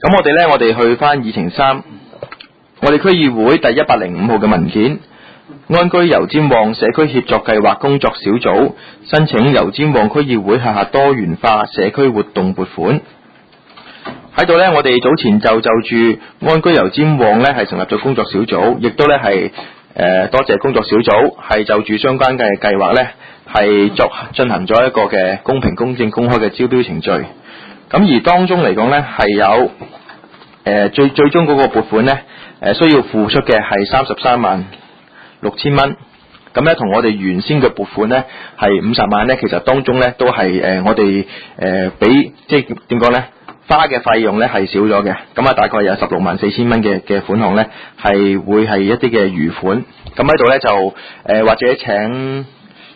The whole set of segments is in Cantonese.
咁我哋去翻議程3，我哋區議會第105號嘅文件，安居油尖旺社區協作計劃工作小組申請油尖旺區議會下多元化社區活動撥款。喺度呢，我哋早前就住安居油尖旺呢係成立咗工作小組，亦都呢係多謝工作小組係就住相關嘅計劃呢係進行咗一個嘅公平公正公開嘅招標程序。咁而當中嚟講呢係有最終嗰個撥款呢需要付出嘅係336000蚊。咁呢同我哋原先嘅撥款呢係50萬呢，其實當中呢都係我哋俾即係點講呢？花嘅費用咧係少咗嘅，咁大概有164000蚊嘅款項咧係會係一啲嘅餘款。咁喺度咧就或者請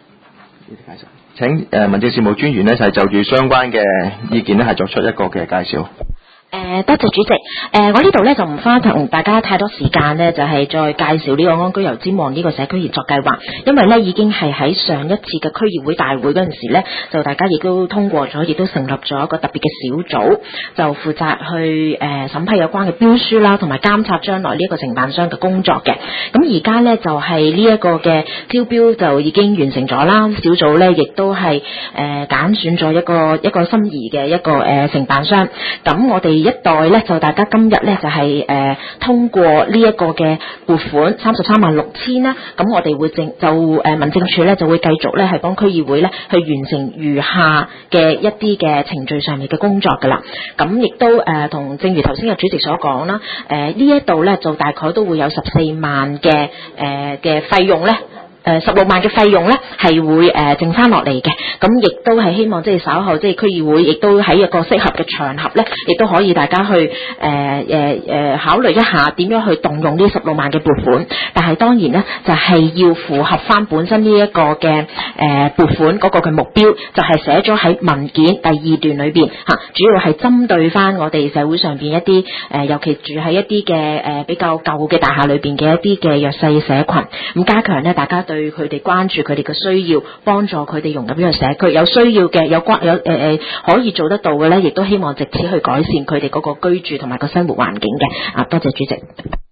民政事務專員咧就係就住相關嘅意見咧係作出一個嘅介紹。 多謝主席。我呢度咧就唔花同大家太多時間呢，就係再介紹呢個安居油尖旺呢個社區協作計劃，因為呢已經係喺上一次嘅區議會大會嗰陣時呢，就大家亦都通過咗，亦都成立咗一個特別嘅小組，就負責去審批有關嘅標書啦，同埋監察將來呢一個承辦商嘅工作嘅。咁而家呢，就係呢一個嘅招標就已經完成咗啦，小組呢亦都係揀選咗一個心儀嘅一個承辦商。咁我哋一代咧就大家今日咧就係通過呢一個嘅撥款336000啦，咁我哋會民政處咧就會繼續咧係幫區議會咧去完成餘下嘅一啲嘅程序上面嘅工作噶啦。咁亦都同正如頭先嘅主席所講啦，呢一度咧就大概都會有14萬嘅費用咧。16萬嘅費用咧係會剩翻落嚟嘅，咁亦都係希望即係稍後即係區議會亦都喺一個適合嘅場合咧，亦都可以大家去考慮一下點樣去動用呢16萬嘅撥款。但係當然咧就係要符合翻本身呢一個嘅撥款嗰個嘅目標，就係寫咗喺文件第2段裏邊嚇，主要係針對翻我哋社會上邊一啲尤其住喺一啲嘅比較舊嘅大廈裏邊嘅一啲嘅弱勢社群，咁加強咧大家對佢哋關注佢哋嘅需要，幫助佢哋融入呢個社區，有需要嘅可以做得到嘅咧，亦都希望藉此去改善佢哋嗰個居住同埋個生活環境嘅。多謝主席。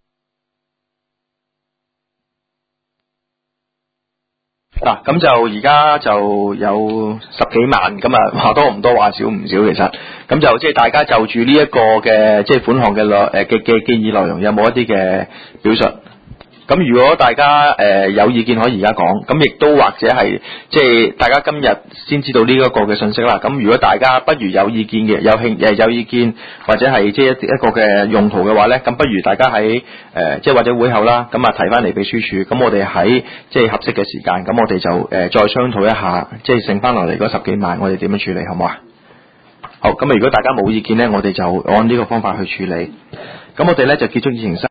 嗱，咁就而家就有10幾萬，咁話多唔多話少唔少，其實咁就即係大家就住呢一個嘅即係款項嘅建議內容，有冇一啲嘅表述？咁如果大家有意見可以而家講，咁亦都或者係即係大家今日先知道呢一個嘅信息啦。咁如果大家不如有意見嘅，有意見或者係即係一個嘅用途嘅話咧，咁不如大家喺即係或者會後啦，咁提翻嚟秘書處，咁我哋喺即係合適嘅時間，咁我哋就再商討一下，即係剩翻落嚟嗰10幾萬，我哋點樣處理，好唔好啊？好，咁如果大家冇意見咧，我哋就按呢個方法去處理。咁我哋咧就結束議程。